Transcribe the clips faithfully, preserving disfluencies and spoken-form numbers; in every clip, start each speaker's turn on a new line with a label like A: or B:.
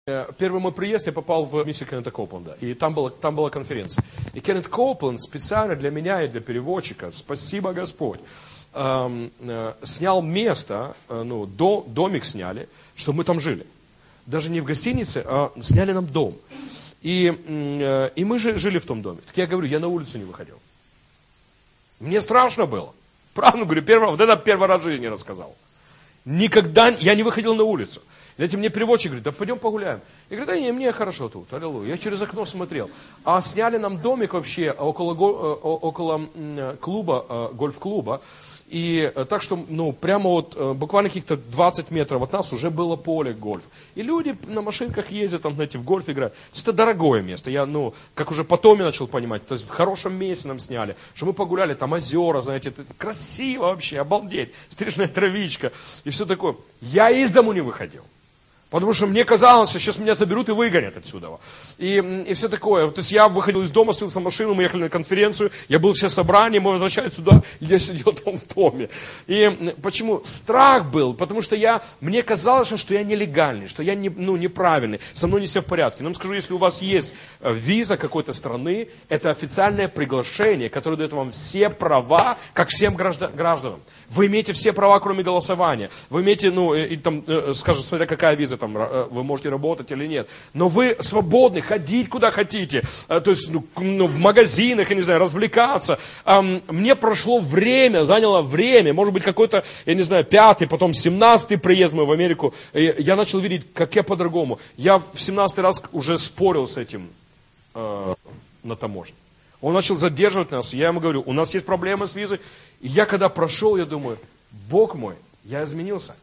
A: Первый мой приезд, я попал в миссию Кеннета Коупленда, и там была, там была конференция. И Кеннет Коупленд специально для меня и для переводчика, спасибо Господь, эм, э, снял место, э, ну, до, домик сняли, чтобы мы там жили. Даже не в гостинице, а сняли нам дом. И, э, и мы же жили в том доме. Так я говорю, я на улицу не выходил. Мне страшно было. Правда, говорю, первый, вот это первый раз в жизни рассказал. Никогда я не выходил на улицу. Знаете, мне переводчик говорит, да пойдем погуляем. Я говорю, да не, мне хорошо тут, аллилуйя. Я через окно смотрел. А сняли нам домик вообще около, около клуба, гольф-клуба. И так что, ну, прямо вот, буквально каких-то двадцать метров от нас уже было поле гольф. И люди на машинках ездят, там, знаете, в гольф играют. Это дорогое место. Я, ну, как уже потом я начал понимать, то есть в хорошем месте нам сняли, что мы погуляли, там озера, знаете, это красиво вообще, обалдеть, стрижная травичка и все такое. Я из дому не выходил. Потому что мне казалось, что сейчас меня заберут и выгонят отсюда. И, и все такое. То есть я выходил из дома, садился в машину, мы ехали на конференцию, я был все собрания, мы возвращались сюда, и я сидел там в доме. И почему? Страх был, потому что я, мне казалось, что я нелегальный, что я не, ну, неправильный, со мной не все в порядке. Но я вам скажу, если у вас есть виза какой-то страны, это официальное приглашение, которое дает вам все права, как всем гражданам. Вы имеете все права, кроме голосования. Вы имеете, ну, и, там, скажем, смотря какая виза, там, вы можете работать или нет. Но вы свободны ходить куда хотите. То есть, ну, в магазинах, я не знаю, развлекаться. Мне прошло время, заняло время. Может быть, какой-то, я не знаю, пятый, потом семнадцатый приезд мой в Америку. И я начал видеть, как я по-другому. Я в семнадцатый раз уже спорил с этим э, на таможне. Он начал задерживать нас. Я ему говорю, у нас есть проблемы с визой. И я когда прошел, я думаю, Бог мой, я изменился.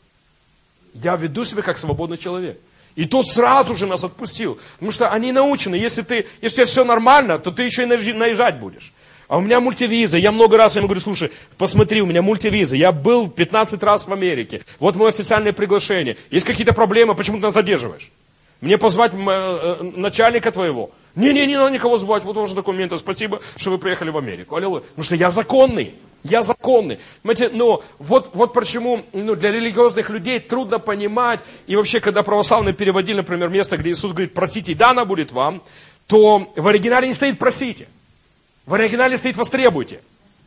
A: Я веду себя как свободный человек. И тот сразу же нас отпустил. Потому что они научены, если, ты, если у тебя все нормально, то ты еще и наезжать будешь. А у меня мультивиза. Я много раз ему говорю, слушай, посмотри, у меня мультивиза. Я был пятнадцать раз в Америке. Вот мое официальное приглашение. Есть какие-то проблемы, почему ты нас задерживаешь? Мне позвать начальника твоего? Не-не, не надо никого звать, вот уже документы, спасибо, что вы приехали в Америку. Аллилуйя. Потому что я законный, я законный. Понимаете, но вот, вот почему ну, для религиозных людей трудно понимать, и вообще, когда православные переводили, например, место, где Иисус говорит, просите, и дано будет вам, то в оригинале не стоит просите, в оригинале стоит востребуйте.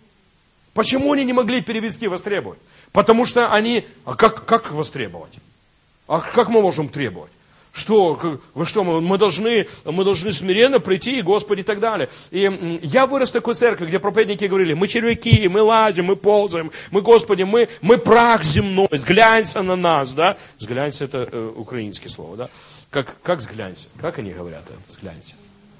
A: Почему они не могли перевести востребовать? Потому что они, а как, как востребовать? А как мы можем требовать? Что, вы что, мы, мы, должны, мы должны смиренно прийти, Господи, и так далее. И я вырос в такой церкви, где проповедники говорили, мы червяки, мы лазим, мы ползаем, мы, Господи, мы, мы прах земной, сглянься на нас, да? Сглянься, это э, украинское слово, да? Как, как сглянься? Как они говорят, это, сглянься?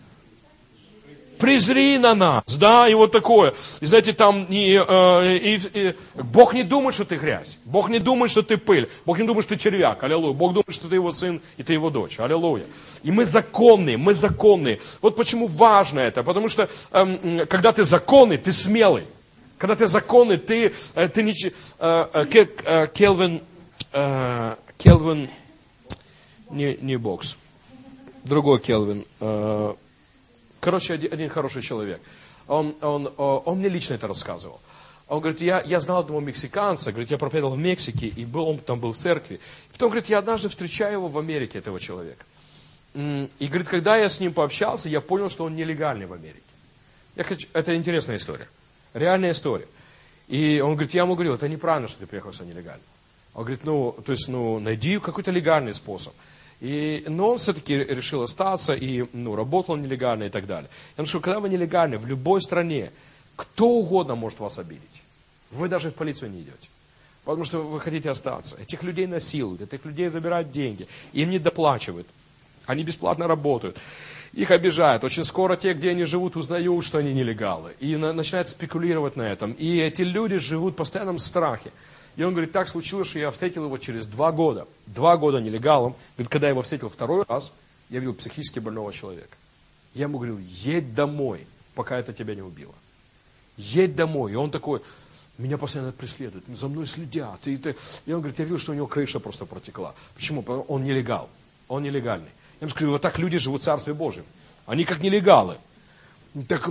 A: Презри на нас, да, и вот такое. И знаете, там и, э, и, и, Бог не думает, что ты грязь. Бог не думает, что ты пыль. Бог не думает, что ты червяк. Аллилуйя. Бог думает, что ты его сын и ты его дочь. Аллилуйя. И мы законные, мы законные. Вот почему важно это. Потому что, э, когда ты законный, ты смелый. Когда ты законный, ты, э, ты не... Э, э, Келвин, э, Келвин, не, не бокс. Другой Келвин, э, Короче, один, один хороший человек. Он, он, он мне лично это рассказывал. Он говорит, я, я знал одного мексиканца, говорит, я проповедовал в Мексике, и был, он там был в церкви. И потом, говорит, я однажды встречаю его в Америке, этого человека. И, говорит, когда я с ним пообщался, я понял, что он нелегальный в Америке. Я хочу, это интересная история. Реальная история. И он говорит, я ему говорил, это неправильно, что ты приехал сюда нелегально. Он говорит, ну, то есть, ну, найди какой-то легальный способ. И, но он все-таки решил остаться и ну, работал нелегально и так далее. Я говорю, что когда вы нелегальны в любой стране, кто угодно может вас обидеть. Вы даже в полицию не идете. Потому что вы хотите остаться. Этих людей насилуют, этих людей забирают деньги, им не доплачивают. Они бесплатно работают. Их обижают. Очень скоро те, где они живут, узнают, что они нелегалы. И на, начинают спекулировать на этом. И эти люди живут в постоянном страхе. И он говорит, так случилось, что я встретил его через два года. Два года нелегалом. Говорит, когда я его встретил второй раз, я видел психически больного человека. Я ему говорил, едь домой, пока это тебя не убило. Едь домой. И он такой, меня постоянно преследуют, за мной следят. И, и он говорит, я видел, что у него крыша просто протекла. Почему? Потому что он нелегал. Он нелегальный. Я ему скажу, вот так люди живут в Царстве Божьем. Они как нелегалы. Так, ну,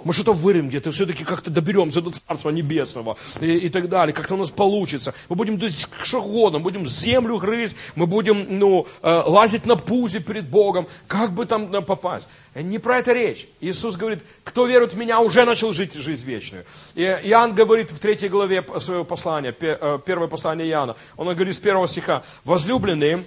A: мы что-то вырвем где-то, все-таки как-то доберемся до Царства Небесного и, и так далее, как-то у нас получится. Мы будем что угодно, будем землю грызть, мы будем ну, лазить на пузе перед Богом, как бы там попасть. Не про это речь. Иисус говорит, кто верует в Меня, уже начал жить жизнь вечную. И Иоанн говорит в третьей главе своего послания, первое послание Иоанна, он говорит с первого стиха, возлюбленные,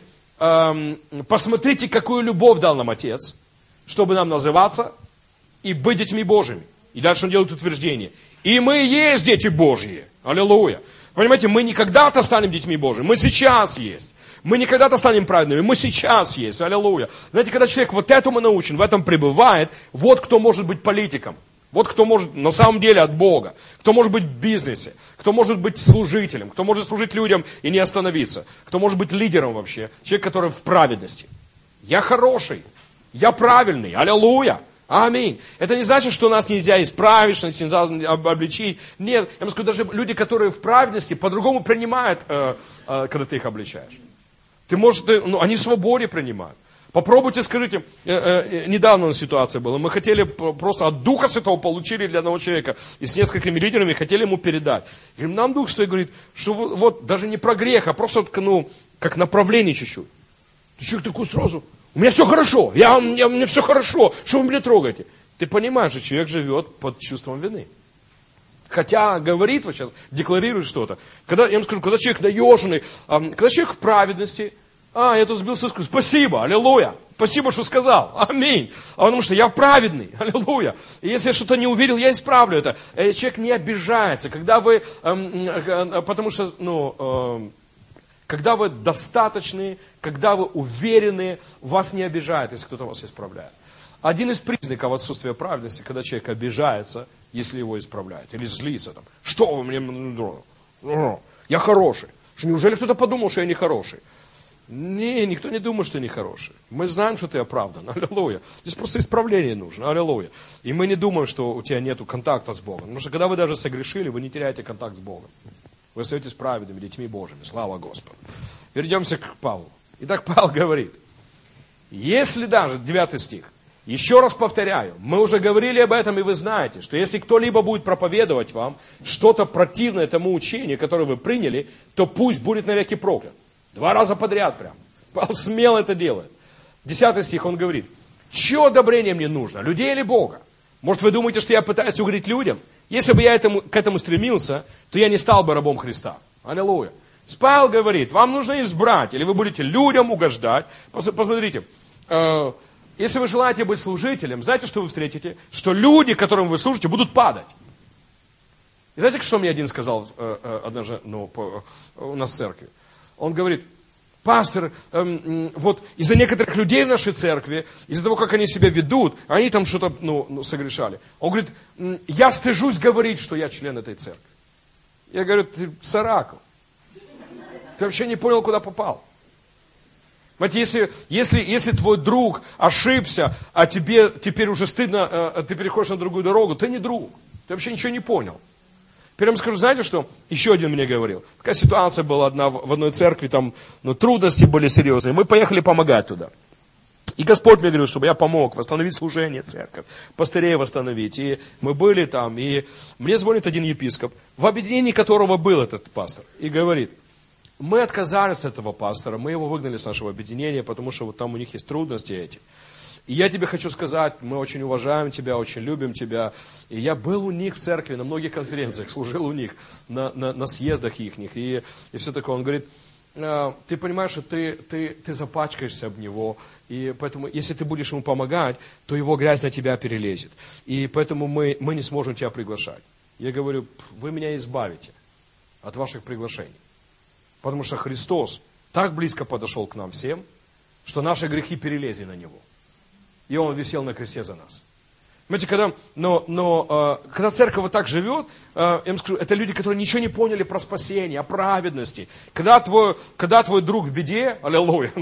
A: посмотрите, какую любовь дал нам Отец, чтобы нам называться и быть детьми Божьими. И дальше он делает утверждение. И мы есть дети Божьи. Аллилуйя. Понимаете, мы не когда-то станем детьми Божьими, мы сейчас есть. Мы не когда-то станем праведными, мы сейчас есть. Аллилуйя. Знаете, когда человек вот этому научен, в этом пребывает, вот кто может быть политиком. Вот кто может на самом деле от Бога. Кто может быть в бизнесе. Кто может быть служителем. Кто может служить людям и не остановиться. Кто может быть лидером вообще. Человек, который в праведности. Я хороший. Я правильный. Аллилуйя. Аминь. Это не значит, что нас нельзя исправить, что нас нельзя обличить. Нет. Я вам скажу, даже люди, которые в праведности, по-другому принимают, э, э, когда ты их обличаешь. Ты можешь, ты, ну, они в свободе принимают. Попробуйте, скажите, э, э, недавно ситуация была, мы хотели просто от Духа Святого получили для одного человека, и с несколькими лидерами хотели ему передать. И нам Дух Святой говорит, что вот, вот даже не про грех, а просто ну, как направление чуть-чуть. Ты человек такой сразу, у меня все хорошо, я, у, меня, у меня все хорошо, что вы меня трогаете? Ты понимаешь, что человек живет под чувством вины. Хотя говорит вот сейчас, декларирует что-то. Когда, я вам скажу, когда человек наеженный, когда человек в праведности, а, я тут сбился с курса, спасибо, аллилуйя, спасибо, что сказал, аминь. А потому что я праведный, аллилуйя. И если я что-то не увидел, я исправлю это. Человек не обижается, когда вы, потому что, ну, когда вы достаточны, когда вы уверены, вас не обижает, если кто-то вас исправляет. Один из признаков отсутствия праведности, когда человек обижается, если его исправляют, или злится там. Что вы мне... Я хороший. Неужели кто-то подумал, что я не хороший? Не, никто не думает, что я не хороший. Мы знаем, что ты оправдан. Аллилуйя. Здесь просто исправление нужно. Аллилуйя. И мы не думаем, что у тебя нет контакта с Богом. Потому что когда вы даже согрешили, вы не теряете контакт с Богом. Вы остаетесь праведными, детьми Божьими. Слава Господу. Вернемся к Павлу. Итак, Павел говорит, если даже, девятый стих, еще раз повторяю, мы уже говорили об этом, и вы знаете, что если кто-либо будет проповедовать вам что-то противное тому учению, которое вы приняли, то пусть будет навеки проклят. Два раза подряд прям. Павел смело это делает. Десятый стих он говорит, чье одобрение мне нужно, людей или Бога? Может, вы думаете, что я пытаюсь угодить людям? Если бы я этому, к этому стремился, то я не стал бы рабом Христа. Аллилуйя. Павел говорит, вам нужно избрать, или вы будете людям угождать. Посмотрите, э, если вы желаете быть служителем, знаете, что вы встретите? Что люди, которым вы служите, будут падать. И знаете, что мне один сказал э, э, однажды ну, по, э, у нас в церкви? Он говорит, пастор, эм, вот из-за некоторых людей в нашей церкви, из-за того, как они себя ведут, они там что-то ну, ну, согрешали. Он говорит, я стыжусь говорить, что я член этой церкви. Я говорю, ты Сараков. Ты вообще не понял, куда попал. Знаете, если, если, если твой друг ошибся, а тебе теперь уже стыдно, э, ты переходишь на другую дорогу, ты не друг. Ты вообще ничего не понял. Теперь я вам скажу, знаете что? Еще один мне говорил. Такая ситуация была одна в одной церкви, там ну, трудности были серьезные. Мы поехали помогать туда. И Господь мне говорил, чтобы я помог восстановить служение церковь, пастырей восстановить. И мы были там, и мне звонит один епископ, в объединении которого был этот пастор, и говорит, мы отказались от этого пастора, мы его выгнали с нашего объединения, потому что вот там у них есть трудности эти. И я тебе хочу сказать, мы очень уважаем тебя, очень любим тебя. И я был у них в церкви, на многих конференциях, служил у них, на, на, на съездах их. И, и все такое. Он говорит, ты понимаешь, что ты, ты, ты запачкаешься об него. И поэтому, если ты будешь ему помогать, то его грязь на тебя перелезет. И поэтому мы, мы не сможем тебя приглашать. Я говорю, вы меня избавите от ваших приглашений. Потому что Христос так близко подошел к нам всем, что наши грехи перелезли на Него. И Он висел на кресте за нас. Понимаете, когда, но, но, э, когда церковь вот так живет, э, я вам скажу, это люди, которые ничего не поняли про спасение, о праведности. Когда твой, когда твой друг в беде, аллилуйя,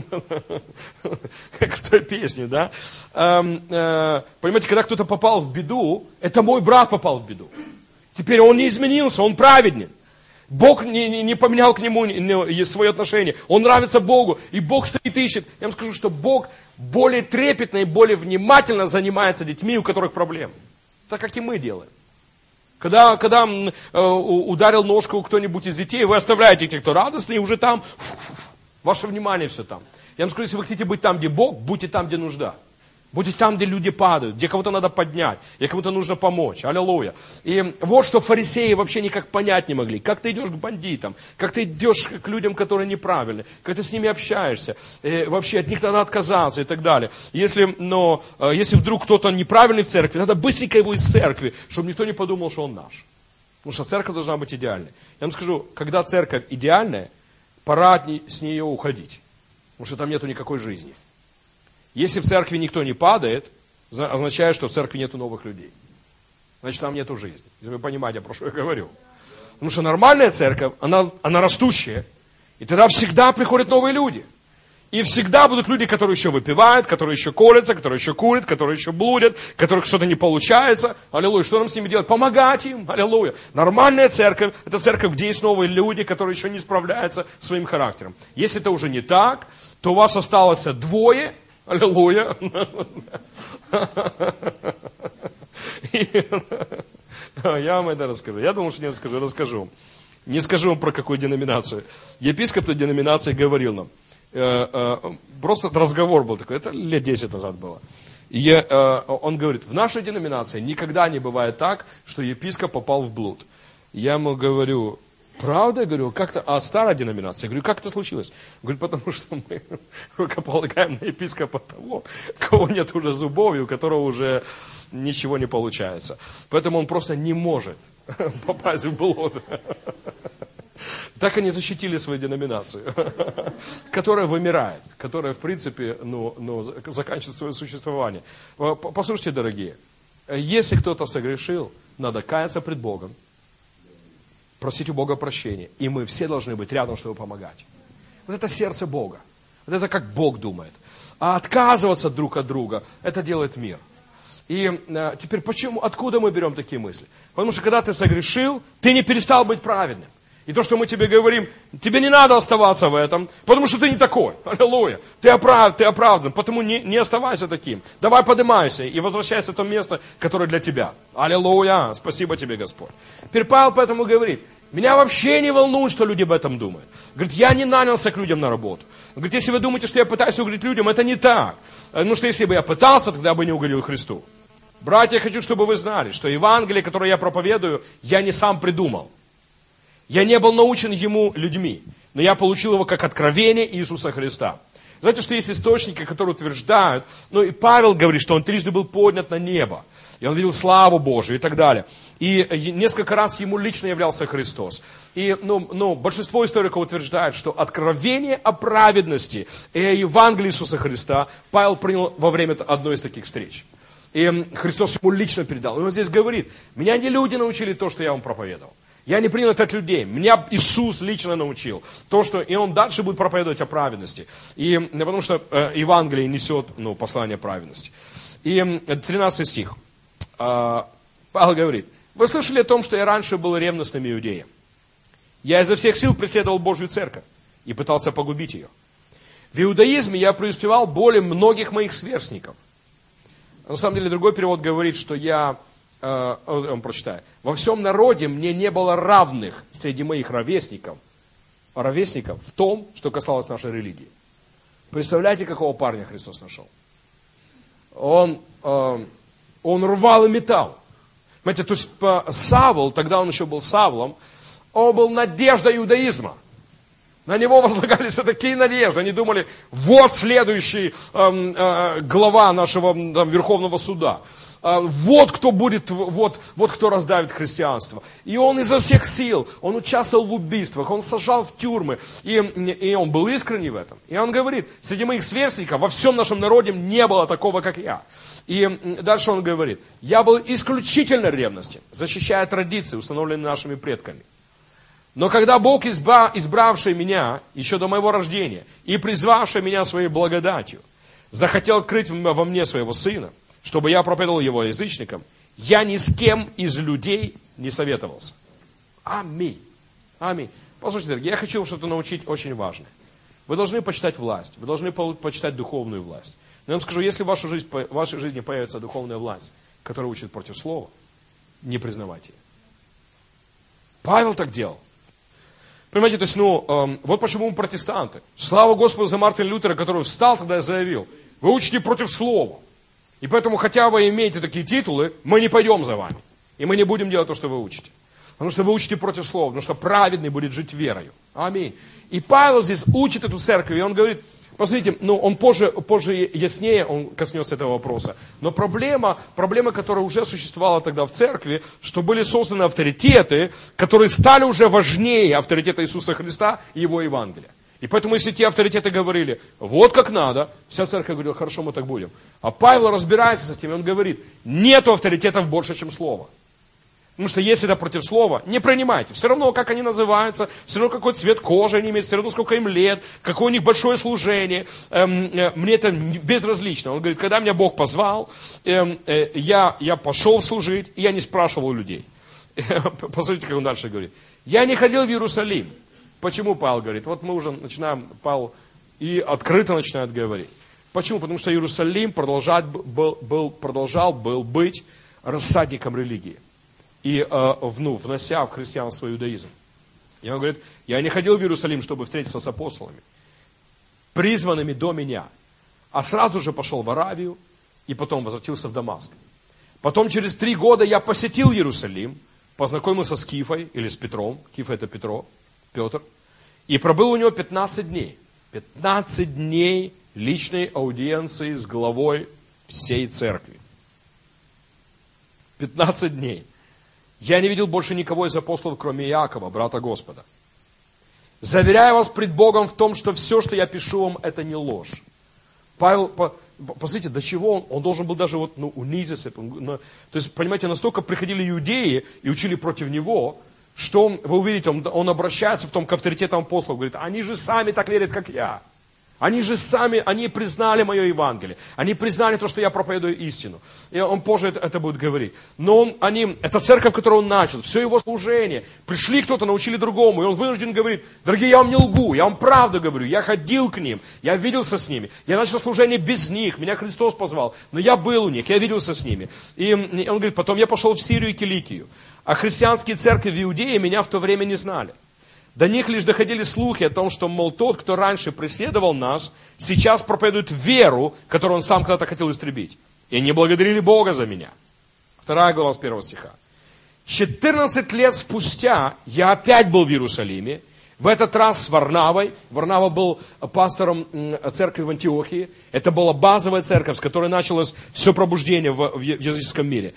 A: как в той песне, да, э, э, понимаете, когда кто-то попал в беду, это мой брат попал в беду. Теперь он не изменился, он праведник. Бог не, не, не поменял к нему не, свое отношение. Он нравится Богу. И Бог стоит и ищет. Я вам скажу, что Бог более трепетно и более внимательно занимается детьми, у которых проблемы. так как и мы делаем. Когда, когда э, ударил ножку кто-нибудь из детей, вы оставляете тех, кто радостный, и уже там, фу, фу, фу, ваше внимание все там. Я вам скажу, если вы хотите быть там, где Бог, будьте там, где нужда. Будьте там, где люди падают, где кого-то надо поднять, где кому-то нужно помочь. Аллилуйя. И вот что фарисеи вообще никак понять не могли. Как ты идешь к бандитам, как ты идешь к людям, которые неправильны, как ты с ними общаешься, и вообще от них надо отказаться и так далее. Если, но, если вдруг кто-то неправильный в церкви, надо быстренько его из церкви, чтобы никто не подумал, что он наш. Потому что церковь должна быть идеальной. Я вам скажу, когда церковь идеальная, пора с нее уходить. Потому что там нету никакой жизни. Если в церкви никто не падает, означает, что в церкви нету новых людей. Значит, там нету жизни. Если вы понимаете, про что я говорю. Потому что нормальная церковь, она, она растущая. И тогда всегда приходят новые люди. И всегда будут люди, которые еще выпивают, которые еще колятся, которые еще курят, которые еще блудят, которых что-то не получается. Аллилуйя. Что нам с ними делать? Помогать им. Аллилуйя. Нормальная церковь, это церковь, где есть новые люди, которые еще не справляются своим характером. Если это уже не так, то у вас осталось двое. Аллилуйя. Я вам это расскажу. Я думал, что не расскажу. Расскажу. Не скажу вам про какую деноминацию. Епископ той деноминации говорил нам. Просто разговор был такой. Это лет десять назад было. И он говорит, в нашей деноминации никогда не бывает так, что епископ попал в блуд. Я ему говорю... Правда? Я говорю, как-то, а старая деноминация? Я говорю, как это случилось? Говорю, потому что мы рукополагаем на епископа того, у кого нет уже зубов и у которого уже ничего не получается. Поэтому он просто не может попасть в блуд. Так они защитили свою деноминацию, которая вымирает, которая, в принципе, ну, ну, заканчивает свое существование. Послушайте, дорогие, если кто-то согрешил, надо каяться пред Богом, просить у Бога прощения. И мы все должны быть рядом, чтобы помогать. Вот это сердце Бога. Вот это как Бог думает. А отказываться друг от друга, это делает мир. И э, теперь почему, откуда мы берем такие мысли? Потому что когда ты согрешил, ты не перестал быть праведным. И то, что мы тебе говорим, тебе не надо оставаться в этом, потому что ты не такой. Аллилуйя. Ты, оправ, ты оправдан, потому не, не оставайся таким. Давай поднимайся и возвращайся в то место, которое для тебя. Аллилуйя. Спасибо тебе, Господь. Теперь Павел поэтому говорит, меня вообще не волнует, что люди об этом думают. Говорит, я не нанялся к людям на работу. Говорит, если вы думаете, что я пытаюсь угодить людям, это не так. Потому что если бы я пытался, тогда бы не угодил Христу. Братья, я хочу, чтобы вы знали, что Евангелие, которое я проповедую, я не сам придумал. Я не был научен ему людьми, но я получил его как откровение Иисуса Христа. Знаете, что есть источники, которые утверждают, ну и Павел говорит, что он трижды был поднят на небо, и он видел славу Божию и так далее. И несколько раз ему лично являлся Христос. И ну, ну, большинство историков утверждает, что откровение о праведности и о Евангелии Иисуса Христа Павел принял во время одной из таких встреч. И Христос ему лично передал. И он здесь говорит, меня не люди научили то, что я вам проповедовал. Я не принял это от людей. Меня Иисус лично научил. То, что и Он дальше будет проповедовать о праведности. И, потому что э, Евангелие несет ну, послание праведности. И тринадцатый стих. Э, Павел говорит. Вы слышали о том, что я раньше был ревностным иудеем. Я изо всех сил преследовал Божью церковь и пытался погубить ее. В иудаизме я преуспевал более многих моих сверстников. На самом деле другой перевод говорит, что я... Он прочитает. Во всем народе мне не было равных среди моих ровесников, ровесников в том, что касалось нашей религии. Представляете, какого парня Христос нашел? Он, он рвал и метал. Понимаете, то есть Савл, тогда он еще был Савлом, он был надежда иудаизма. На него возлагались такие надежды. Они думали, вот следующий э, э, глава нашего там, Верховного суда. Э, вот кто будет, вот, вот кто раздавит христианство. И он изо всех сил, он участвовал в убийствах, он сажал в тюрьмы. И, и он был искренний в этом. И он говорит, среди моих сверстников во всем нашем народе не было такого, как я. И дальше он говорит, я был исключительно ревностен, защищая традиции, установленные нашими предками. Но когда Бог, изба, избравший меня еще до моего рождения и призвавший меня своей благодатью, захотел открыть во мне своего сына, чтобы я проповедовал его язычникам, я ни с кем из людей не советовался. Аминь. Аминь. Послушайте, дорогие, я хочу что-то научить очень важное. Вы должны почитать власть, вы должны почитать духовную власть. Но я вам скажу, если в вашей жизни, в вашей жизни появится духовная власть, которая учит против слова, не признавайте ее. Павел так делал. Понимаете, то есть, ну, эм, вот почему мы протестанты. Слава Господу за Мартина Лютера, который встал тогда и заявил: вы учите против слова. И поэтому, хотя вы имеете такие титулы, мы не пойдем за вами. И мы не будем делать то, что вы учите. Потому что вы учите против слова, потому что праведный будет жить верою. Аминь. И Павел здесь учит эту церковь, и он говорит, посмотрите, ну, он позже, позже яснее он коснется этого вопроса. Но проблема, проблема, которая уже существовала тогда в церкви, что были созданы авторитеты, которые стали уже важнее авторитета Иисуса Христа и Его Евангелия. И поэтому, если те авторитеты говорили, вот как надо, вся церковь говорила, хорошо, мы так будем. А Павел разбирается с этим, и он говорит, нету авторитетов больше, чем слово. Потому что если это против слова, не принимайте. Все равно, как они называются, все равно, какой цвет кожи они имеют, все равно, сколько им лет, какое у них большое служение. Эм, э, мне это безразлично. Он говорит, когда меня Бог позвал, эм, э, я, я пошел служить, и я не спрашивал у людей. Посмотрите, как он дальше говорит. Я не ходил в Иерусалим. Почему Павел говорит? Вот мы уже начинаем, Павел и открыто начинает говорить. Почему? Потому что Иерусалим продолжал был, был, продолжал был быть рассадником религии. И э, ну, внося в христианство иудаизм. И он говорит, я не ходил в Иерусалим, чтобы встретиться с апостолами, призванными до меня, а сразу же пошел в Аравию и потом возвратился в Дамаск. Потом через три года я посетил Иерусалим, познакомился с Кифой или с Петром, Кифа это Петро, Петр, и пробыл у него пятнадцать дней. пятнадцать дней личной аудиенции с главой всей церкви. пятнадцать дней. Я не видел больше никого из апостолов, кроме Иакова, брата Господа. Заверяю вас пред Богом в том, что все, что я пишу вам, это не ложь. Павел, по, посмотрите, до чего он, он должен был даже вот, ну, унизиться. То есть, понимаете, настолько приходили иудеи и учили против него, что он, вы увидите, он, он обращается потом к авторитетам апостолов, говорит, они же сами так верят, как я. Они же сами, они признали мое Евангелие. Они признали то, что я проповедую истину. И он позже это, это будет говорить. Но он, они, это церковь, которую он начал, все его служение. Пришли кто-то, научили другому. И он вынужден говорить, дорогие, я вам не лгу, я вам правду говорю. Я ходил к ним, я виделся с ними. Я начал служение без них, меня Христос позвал. Но я был у них, я виделся с ними. И он говорит, потом я пошел в Сирию и Киликию. А христианские церкви в Иудее меня в то время не знали. До них лишь доходили слухи о том, что, мол, тот, кто раньше преследовал нас, сейчас проповедует веру, которую он сам когда-то хотел истребить. И они благодарили Бога за меня. Вторая глава с первого стиха. четырнадцать лет спустя я опять был в Иерусалиме, в этот раз с Варнавой. Варнава был пастором церкви в Антиохии. Это была базовая церковь, с которой началось все пробуждение в языческом мире.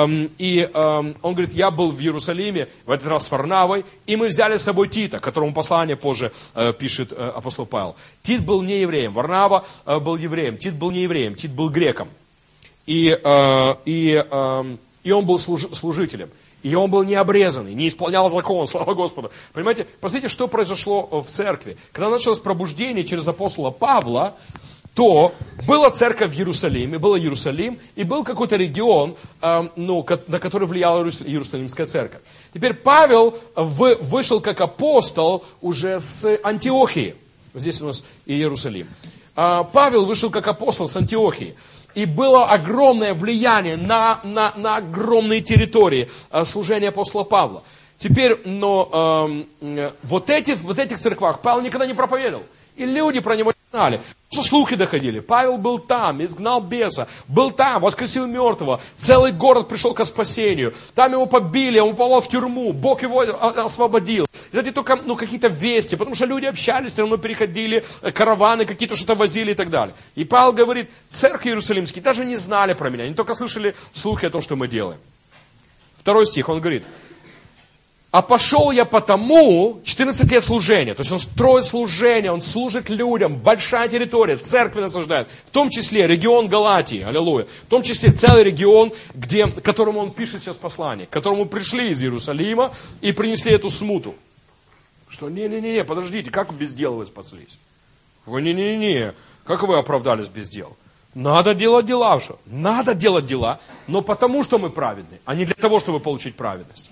A: И он говорит, я был в Иерусалиме, в этот раз с Варнавой, и мы взяли с собой Тита, которому послание позже пишет апостол Павел. Тит был не евреем, Варнава был евреем, Тит был не евреем, Тит был греком. И, и, и он был служителем. И он был не обрезанный, не исполнял закон, слава Господу. Понимаете, посмотрите, что произошло в церкви. Когда началось пробуждение через апостола Павла, то была церковь в Иерусалиме, был Иерусалим, и был какой-то регион, э, ну, на который влияла Иерусалимская церковь. Теперь Павел в, вышел как апостол уже с Антиохии. Здесь у нас Иерусалим. Э, Павел вышел как апостол с Антиохии. И было огромное влияние на, на, на огромные территории э, служения апостола Павла. Теперь, но э, вот, эти, в вот этих церквах Павел никогда не проповедовал. И люди про него не знали. Слухи доходили. Павел был там, изгнал беса. Был там, воскресил мертвого. Целый город пришел к спасению. Там его побили, он попал в тюрьму. Бог его освободил. И, знаете, только ну, какие-то вести. Потому что люди общались, все равно переходили, караваны какие-то что-то возили и так далее. И Павел говорит, церкви иерусалимские даже не знали про меня. Они только слышали слухи о том, что мы делаем. Второй стих, он говорит, а пошел я потому, четырнадцать лет служения, то есть он строит служение, он служит людям, большая территория, церкви насаждает, в том числе регион Галатии, аллилуйя, в том числе целый регион, где, к которому он пишет сейчас послание, к которому пришли из Иерусалима и принесли эту смуту. Что, не-не-не, подождите, как без дела вы спаслись? Вы, не-не-не, как вы оправдались без дел? Надо делать дела, что? Надо делать дела, но потому что мы праведны, а не для того, чтобы получить праведность.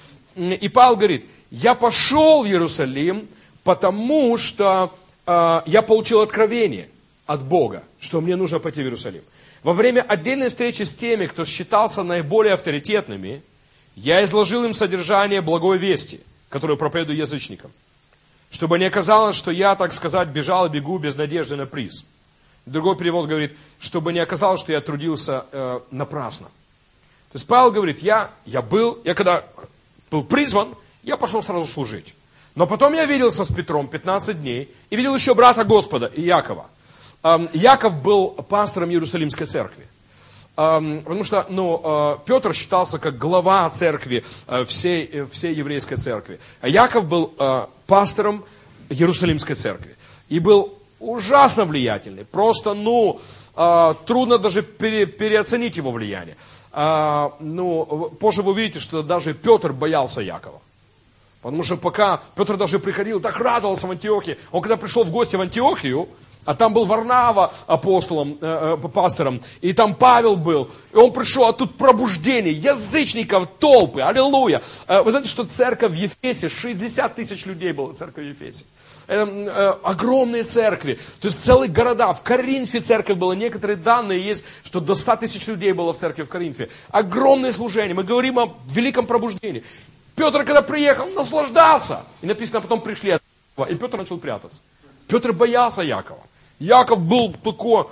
A: И Павел говорит, я пошел в Иерусалим, потому что э, я получил откровение от Бога, что мне нужно пойти в Иерусалим. Во время отдельной встречи с теми, кто считался наиболее авторитетными, я изложил им содержание благой вести, которую проповедую язычникам. Чтобы не оказалось, что я, так сказать, бежал и бегу без надежды на приз. Другой перевод говорит, чтобы не оказалось, что я трудился э, напрасно. То есть Павел говорит, я, я был, я когда был призван, я пошел сразу служить. Но потом я виделся с Петром пятнадцать дней и видел еще брата Господа, Иакова. Эм, Иаков был пастором Иерусалимской церкви. Эм, потому что ну, э, Петр считался как глава церкви, э, всей, э, всей еврейской церкви. А Иаков был э, пастором Иерусалимской церкви. И был ужасно влиятельный. Просто, ну, э, трудно даже пере, переоценить его влияние. Э, ну, позже вы увидите, что даже Петр боялся Иакова. Потому что пока Петр даже приходил, так радовался в Антиохии. Он когда пришел в гости в Антиохию, а там был Варнава апостолом, э, э, пастором, и там Павел был, и он пришел, а тут пробуждение, язычников, толпы, аллилуйя. Э, вы знаете, что церковь в Ефесе, шестьдесят тысяч людей было в церкви в Ефесе. Э, э, огромные церкви, то есть целые города. В Коринфе церковь была, некоторые данные есть, что до ста тысяч людей было в церкви в Коринфе. Огромные служения, мы говорим о великом пробуждении. Петр, когда приехал, наслаждался. И написано, потом пришли от Якова, и Петр начал прятаться. Петр боялся Якова. Яков был такой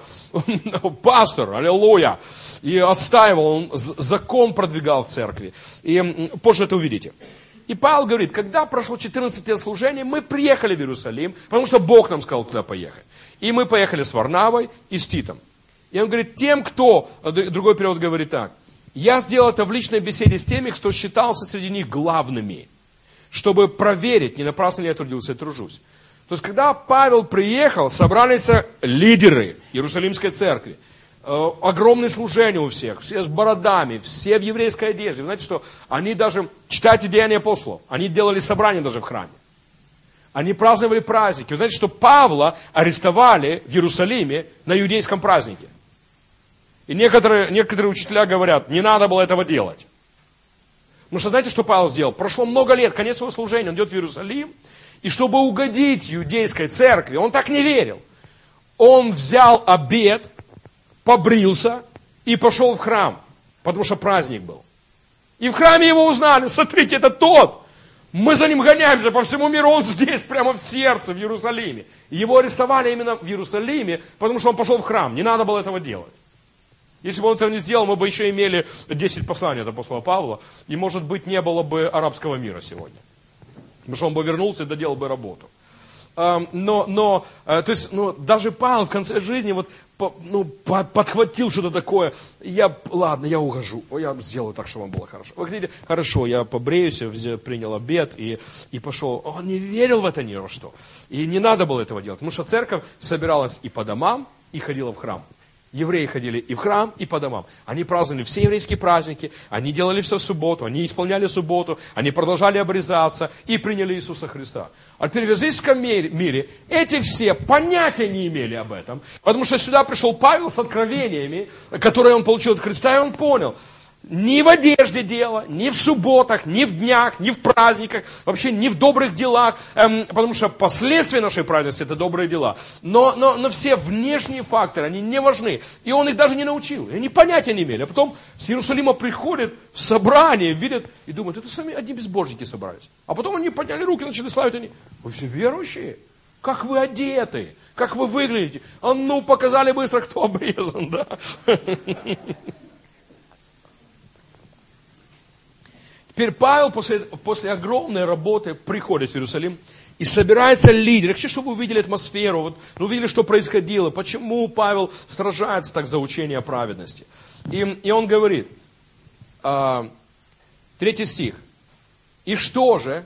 A: пастор, аллилуйя, и отстаивал, он закон продвигал в церкви. И позже это увидите. И Павел говорит, когда прошло четырнадцать лет служения, мы приехали в Иерусалим, потому что Бог нам сказал туда поехать. И мы поехали с Варнавой и с Титом. И он говорит, тем, кто, другой перевод говорит так, я сделал это в личной беседе с теми, кто считался среди них главными, чтобы проверить, не напрасно ли я трудился и тружусь. То есть, когда Павел приехал, собрались лидеры Иерусалимской церкви. Э, огромные служения у всех, все с бородами, все в еврейской одежде. Вы знаете, что они даже, читайте Деяния апостолов, они делали собрания даже в храме. Они праздновали праздники. Вы знаете, что Павла арестовали в Иерусалиме на иудейском празднике. И некоторые, некоторые учителя говорят, не надо было этого делать. Потому что знаете, что Павел сделал? Прошло много лет, конец его служения, он идет в Иерусалим. И чтобы угодить иудейской церкви, он так не верил. Он взял обет, побрился и пошел в храм, потому что праздник был. И в храме его узнали, смотрите, это тот. Мы за ним гоняемся по всему миру, он здесь, прямо в сердце, в Иерусалиме. Его арестовали именно в Иерусалиме, потому что он пошел в храм. Не надо было этого делать. Если бы он этого не сделал, мы бы еще имели десять посланий от апостола Павла, и, может быть, не было бы арабского мира сегодня. Потому что он бы вернулся и доделал бы работу. Но, но то есть, ну, даже Павел в конце жизни вот, ну, подхватил что-то такое. Я, ладно, я ухожу, я сделаю так, чтобы вам было хорошо. Вы говорите, хорошо, я побреюсь, принял обед и, и пошел. Он не верил в это ни во что. И не надо было этого делать, потому что церковь собиралась и по домам, и ходила в храм. Евреи ходили и в храм, и по домам. Они праздновали все еврейские праздники, они делали все в субботу, они исполняли субботу, они продолжали обрезаться и приняли Иисуса Христа. А теперь в языческом мире эти все понятия не имели об этом, потому что сюда пришел Павел с откровениями, которые он получил от Христа, и он понял, ни в одежде дело, ни в субботах, ни в днях, ни в праздниках, вообще ни в добрых делах, эм, потому что последствия нашей праведности – это добрые дела. Но, но, но все внешние факторы, они не важны. И он их даже не научил, и они понятия не имели. А потом с Иерусалима приходят в собрание, видят и думают, это сами одни безбожники собрались. А потом они подняли руки, начали славить, они, вы все верующие? Как вы одеты? Как вы выглядите? А ну, показали быстро, кто обрезан, да? Теперь Павел после, после огромной работы приходит в Иерусалим и собирается лидер. Я хочу, чтобы вы увидели атмосферу, вот, ну, увидели, что происходило, почему Павел сражается так за учение о праведности. И, и он говорит, э, третий стих, «И что же,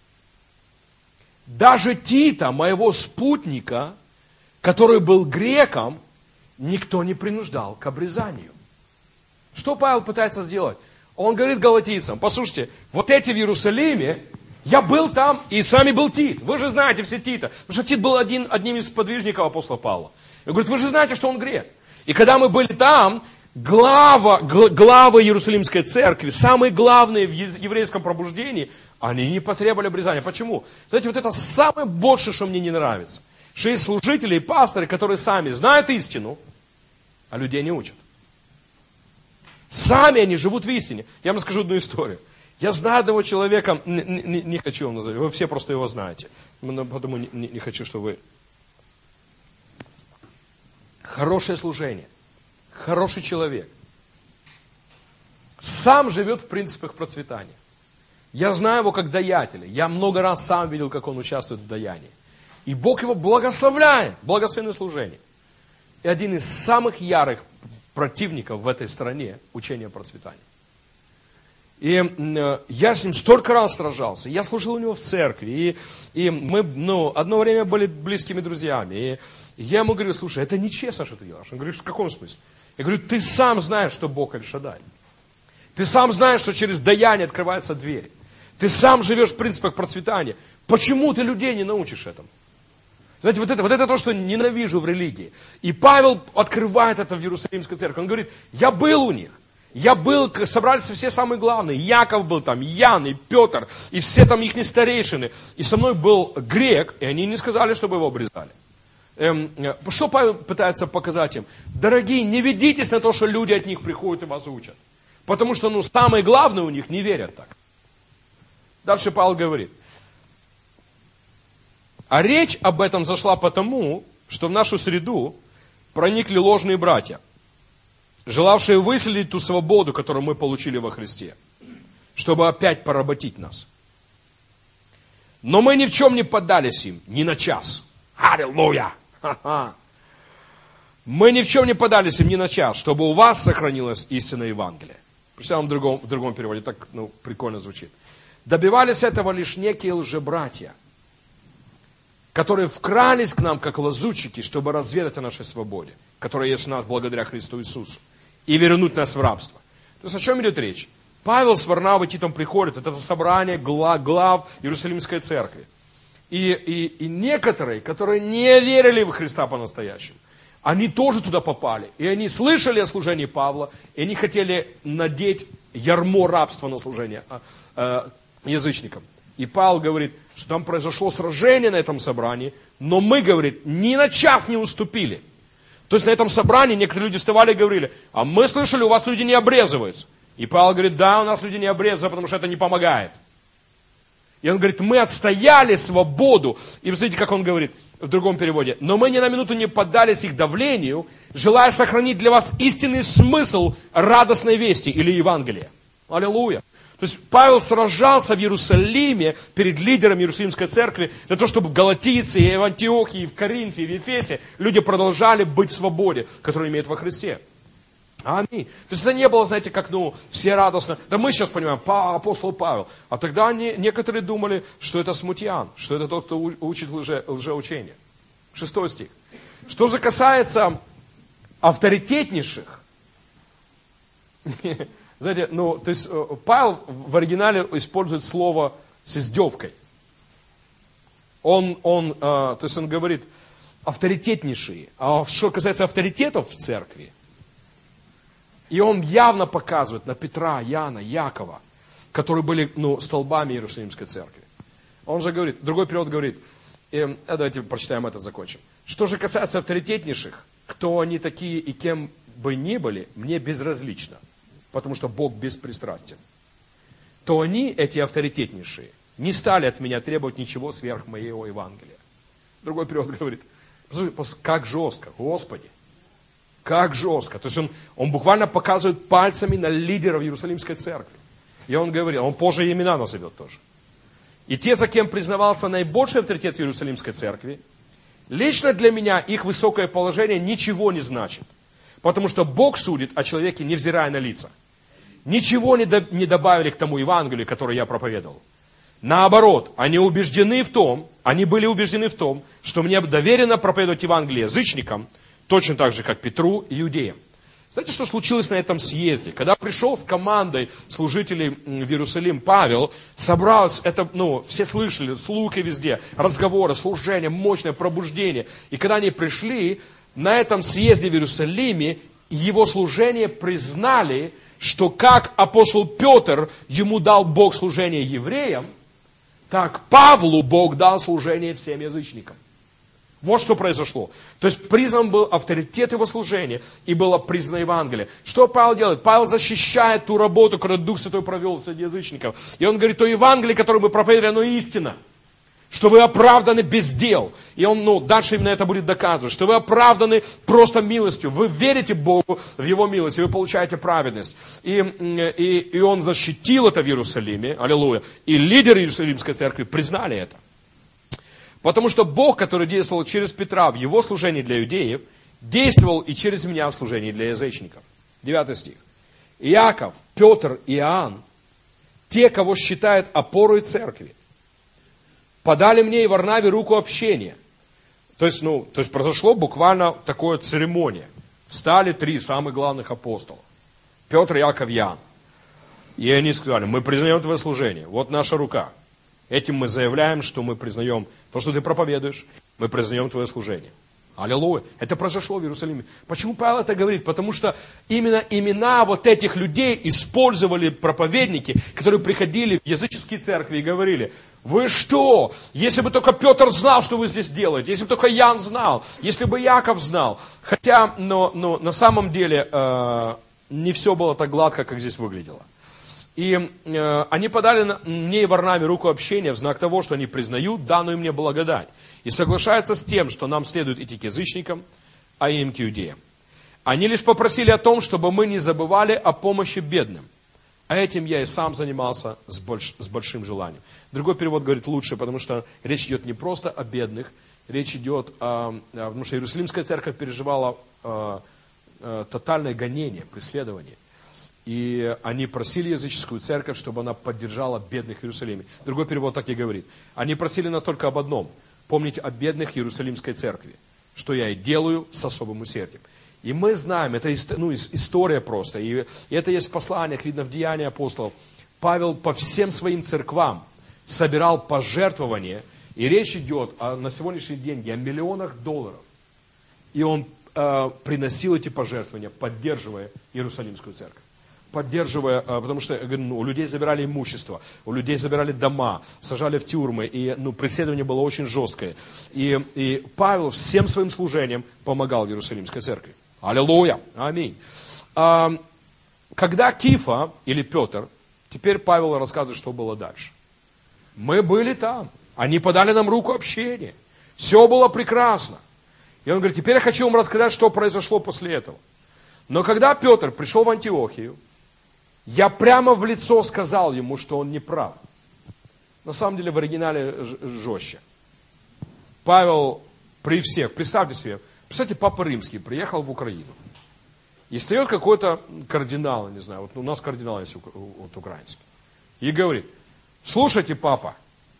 A: даже Тита, моего спутника, который был греком, никто не принуждал к обрезанию». Что Павел пытается сделать? Он говорит галатийцам, послушайте, вот эти в Иерусалиме, я был там, и с вами был Тит. Вы же знаете все Тита. Потому что Тит был один, одним из подвижников апостола Павла. Он говорит, вы же знаете, что он грек. И когда мы были там, глава, главы Иерусалимской церкви, самые главные в еврейском пробуждении, они не потребовали обрезания. Почему? Знаете, вот это самое большее, что мне не нравится. Что есть служители и пасторы, которые сами знают истину, а людей не учат. Сами они живут в истине. Я вам расскажу одну историю. Я знаю одного человека, не, не, не хочу его назвать, вы все просто его знаете. Потому не, не, не хочу, чтобы вы... Хорошее служение. Хороший человек. Сам живет в принципах процветания. Я знаю его как даятеля. Я много раз сам видел, как он участвует в даянии. И Бог его благословляет. Благословенное служение. И один из самых ярых противников в этой стране учения процветания. И э, я с ним столько раз сражался. Я служил у него в церкви. И, и мы ну, одно время были близкими друзьями. И я ему говорю, слушай, это нечестно, что ты делаешь. Он говорит, в каком смысле? Я говорю, ты сам знаешь, что Бог Эль-Шадай. Ты сам знаешь, что через даяние открывается дверь. Ты сам живешь в принципах процветания. Почему ты людей не научишь этому? Знаете, вот это, вот это то, что ненавижу в религии. И Павел открывает это в Иерусалимской церкви. Он говорит, я был у них. Я был, собрались все самые главные. Яков был там, Ян и Петр, и все там их старейшины. И со мной был грек, и они не сказали, чтобы его обрезали. Эм, что Павел пытается показать им? Дорогие, не ведитесь на то, что люди от них приходят и вас учат. Потому что, ну, самое главное у них не верят так. Дальше Павел говорит. А речь об этом зашла потому, что в нашу среду проникли ложные братья, желавшие выследить ту свободу, которую мы получили во Христе, чтобы опять поработить нас. Но мы ни в чем не поддались им, ни на час. Аллилуйя! Ха-ха. Мы ни в чем не поддались им ни на час, чтобы у вас сохранилась истинное Евангелие. Представляем в другом, в другом переводе, так ну, прикольно звучит. Добивались этого лишь некие лжебратья, которые вкрались к нам, как лазутчики, чтобы разведать о нашей свободе, которая есть у нас благодаря Христу Иисусу, и вернуть нас в рабство. То есть о чем идет речь? Павел с Варнавой Титом приходят, это собрание глав, глав Иерусалимской церкви. И, и, и некоторые, которые не верили в Христа по-настоящему, они тоже туда попали. И они слышали о служении Павла, и они хотели надеть ярмо рабства на служение а, а, язычникам. И Павел говорит, что там произошло сражение на этом собрании, но мы, говорит, ни на час не уступили. То есть на этом собрании некоторые люди вставали и говорили, а мы слышали, у вас люди не обрезываются. И Павел говорит, да, у нас люди не обрезываются, потому что это не помогает. И он говорит, мы отстояли свободу. И посмотрите, как он говорит в другом переводе. Но мы ни на минуту не поддались их давлению, желая сохранить для вас истинный смысл радостной вести или Евангелия. Аллилуйя. То есть Павел сражался в Иерусалиме перед лидером Иерусалимской церкви для того, чтобы в Галатице, и в Антиохии, и в Коринфе, и в Ефесе люди продолжали быть в свободе, которую имеют во Христе. Аминь. То есть это не было, знаете, как, ну, все радостно. Да мы сейчас понимаем, апостол Павел. А тогда они, некоторые думали, что это смутьян, что это тот, кто учит лже, лжеучение. Шестой стих. Что же касается авторитетнейших, знаете, ну, то есть Павел в оригинале использует слово с издевкой. Он, он, то есть он говорит авторитетнейшие. А что касается авторитетов в церкви, и он явно показывает на Петра, Яна, Якова, которые были, ну, столбами Иерусалимской церкви. Он же говорит, другой перевод говорит, э, давайте прочитаем это, закончим. Что же касается авторитетнейших, кто они такие и кем бы ни были, мне безразлично, потому что Бог беспристрастен. То они, эти авторитетнейшие, не стали от меня требовать ничего сверх моего Евангелия. Другой перевод говорит, как жестко, Господи. Как жестко. То есть он, он буквально показывает пальцами на лидеров Иерусалимской церкви. И он говорит, он позже имена назовет тоже. И те, за кем признавался наибольший авторитет в Иерусалимской церкви, лично для меня их высокое положение ничего не значит. Потому что Бог судит о человеке, невзирая на лица. Ничего не, до, не добавили к тому Евангелию, которое я проповедовал. Наоборот, они убеждены в том, они были убеждены в том, что мне доверено проповедовать Евангелие язычникам, точно так же, как Петру и иудеям. Знаете, что случилось на этом съезде? Когда пришел с командой служителей в Иерусалим Павел, собралось, это, ну, все слышали, слухи везде, разговоры, служение, мощное пробуждение. И когда они пришли, на этом съезде в Иерусалиме, его служение признали, что как апостол Петр, ему дал Бог служение евреям, так Павлу Бог дал служение всем язычникам. Вот что произошло. То есть признан был авторитет его служения и было признано Евангелие. Что Павел делает? Павел защищает ту работу, которую Дух Святой провел среди язычников. И он говорит, то Евангелие, которое мы проповедовали, оно истина. Что вы оправданы без дел. И он, ну, дальше именно это будет доказывать. Что вы оправданы просто милостью. Вы верите Богу в Его милость, и вы получаете праведность. И, и, и он защитил это в Иерусалиме. Аллилуйя. И лидеры Иерусалимской церкви признали это. Потому что Бог, который действовал через Петра в его служении для иудеев, действовал и через меня в служении для язычников. Девятый стих. Иаков, Петр и Иоанн, те, кого считают опорой церкви, подали мне и Варнаве руку общения. То есть, ну, то есть произошло буквально такое церемония. Встали три самых главных апостола. Петр, Иаков, Иоанн. И они сказали, мы признаем твое служение. Вот наша рука. Этим мы заявляем, что мы признаем то, что ты проповедуешь, мы признаем твое служение. Аллилуйя. Это произошло в Иерусалиме. Почему Павел это говорит? Потому что именно имена вот этих людей использовали проповедники, которые приходили в языческие церкви и говорили, вы что? Если бы только Петр знал, что вы здесь делаете, если бы только Иоанн знал, если бы Иаков знал. Хотя, но, но на самом деле э, не все было так гладко, как здесь выглядело. И э, они подали мне и Варнаве руку общения в знак того, что они признают данную мне благодать. И соглашаются с тем, что нам следует идти к язычникам, а им к иудеям. Они лишь попросили о том, чтобы мы не забывали о помощи бедным. А этим я и сам занимался с, больш, с большим желанием. Другой перевод говорит лучше, потому что речь идет не просто о бедных, речь идет о... Потому что Иерусалимская церковь переживала э, э, тотальное гонение, преследование. И они просили языческую церковь, чтобы она поддержала бедных в Иерусалиме. Другой перевод так и говорит. Они просили нас только об одном. Помнить о бедных Иерусалимской церкви. Что я и делаю с особым усердием. И мы знаем, это ну, история просто. И это есть в посланиях, видно в Деяниях апостолов. Павел по всем своим церквам собирал пожертвования. И речь идет о, на сегодняшний день о миллионах долларов. И он э, приносил эти пожертвования, поддерживая Иерусалимскую церковь. Поддерживая, потому что ну, у людей забирали имущество, у людей забирали дома, сажали в тюрьмы, и ну, преследование было очень жесткое. И, и Павел всем своим служением помогал Иерусалимской церкви. Аллилуйя! Аминь. А, когда Кифа или Петр, теперь Павел рассказывает, что было дальше. Мы были там, они подали нам руку общения, все было прекрасно. И он говорит, теперь я хочу вам рассказать, что произошло после этого. Но когда Петр пришел в Антиохию, я прямо в лицо сказал ему, что он не прав. На самом деле в оригинале жестче. Павел при всех, представьте себе, представьте, Папа Римский приехал в Украину. И встает какой-то кардинал, не знаю, вот у нас кардинал есть вот, украинский. И говорит, слушайте, папа,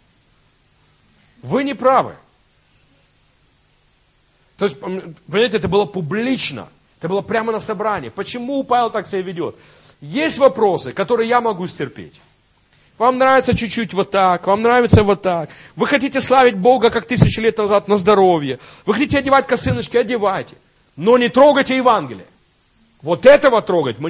A: вы не правы. То есть, понимаете, это было публично. Это было прямо на собрании. Почему Павел так себя ведет? Есть вопросы, которые я могу стерпеть. Вам нравится чуть-чуть вот так, вам нравится вот так. Вы хотите славить Бога, как тысячи лет назад, на здоровье. Вы хотите одевать косыночки, одевайте. Но не трогайте Евангелие. Вот этого трогать мы